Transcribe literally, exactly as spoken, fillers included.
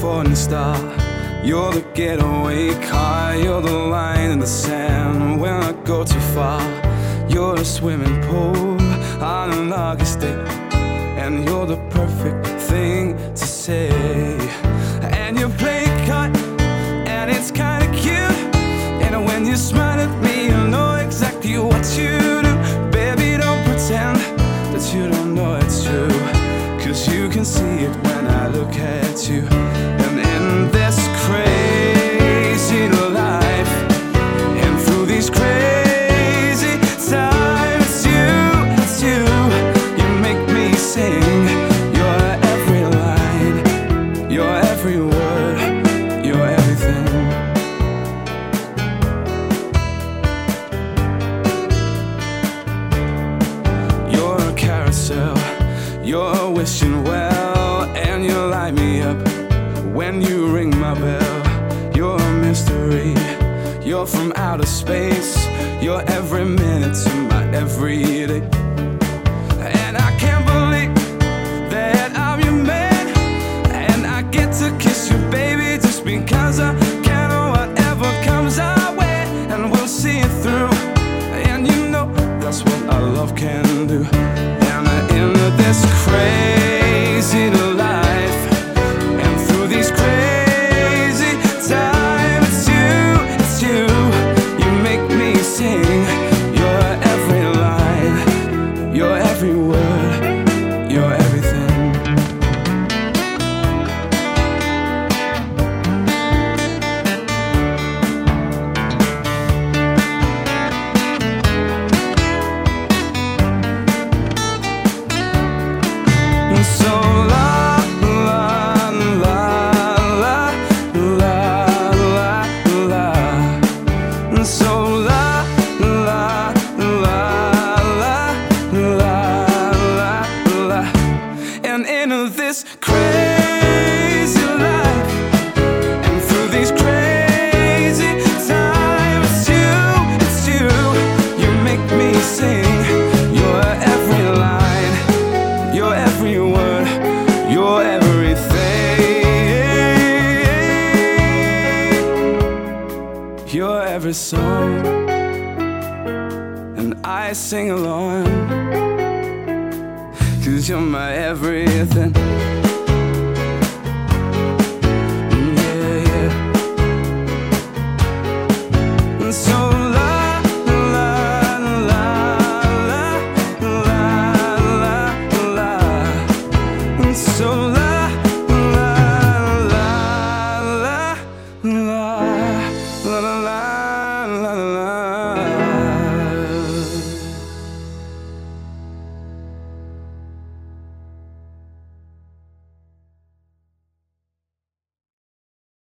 falling star. You're the getaway car, you're the line in the sand when I go too far. You're a swimming pool on an August day, and you're the perfect thing to say. And you play cut, and it's kinda cute, and when you smile at me, you know exactly what you do. Baby, don't pretend that you don't know it's true, 'cause you can see it when I look at you. And in this crazy life, and through these crazy times, it's you, it's you, you make me sing. You're every line, you're every word, you're everything. You're a carousel, you're wishing well, and you light me up when you ring my bell. You're a mystery, you're from outer space, you're every minute to my every day. And I can't believe that I'm your man, and I get to kiss you, baby, just because I can. Whatever comes our way, and we'll see it through. And you know that's what our love can do. And in this crazy life, and through these crazy times, it's you, it's you, you make me sing. You're every line, you're every word, you're everything. So la la la la la la la. So la la la la la la la. And in this crazy life, and through these crazy times, it's you, it's you, you make me sing. You're every line, you're every word, you're everything. You're every song, and I sing along, 'cause you're my everything.